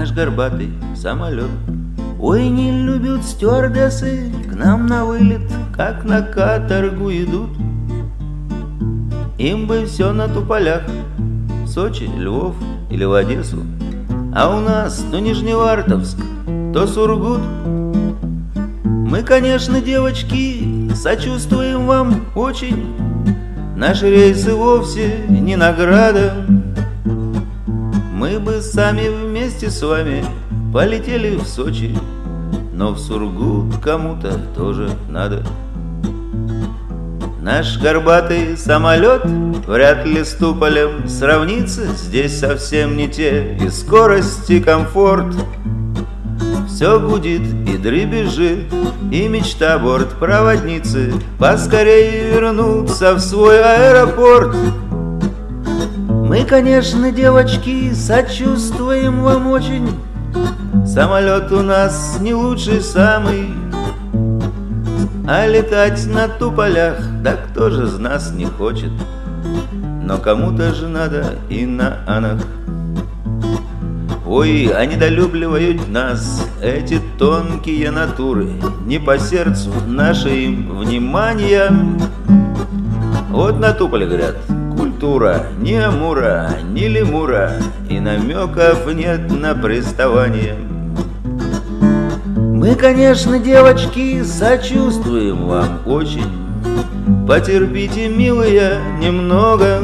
наш горбатый самолет. Ой, не любят стюардессы к нам на вылет, как на каторгу идут. Им бы все на туполях, в Сочи, Львов или в Одессу, а у нас то Нижневартовск, то Сургут. Мы, конечно, девочки, сочувствуем вам очень. Наши рейсы вовсе не награда. Мы бы сами вместе с вами полетели в Сочи, но в Сургут кому-то тоже надо. Наш горбатый самолет вряд ли с Туполем сравнится. Здесь совсем не те и скорость, и комфорт. Все гудит и дребезжит, и мечта бортпроводницы поскорее вернуться в свой аэропорт. Мы, конечно, девочки, сочувствуем вам очень. Самолет у нас не лучший самый, а летать на туполях, да кто же из нас не хочет? Но кому-то же надо и на анах. Ой, а недолюбливают нас эти тонкие натуры, не по сердцу наше им внимание. Вот на туполе говорят: культура, ни амура, ни лемура, и намеков нет на приставание. Мы, конечно, девочки, сочувствуем вам очень. Потерпите, милые, немного.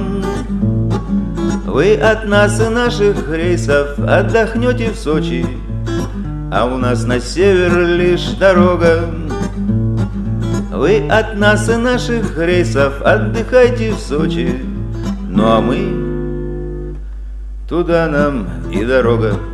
Вы от нас и наших рейсов отдохнете в Сочи, а у нас на север лишь дорога. Вы от нас и наших рейсов отдыхайте в Сочи, ну а мы, туда нам и дорога.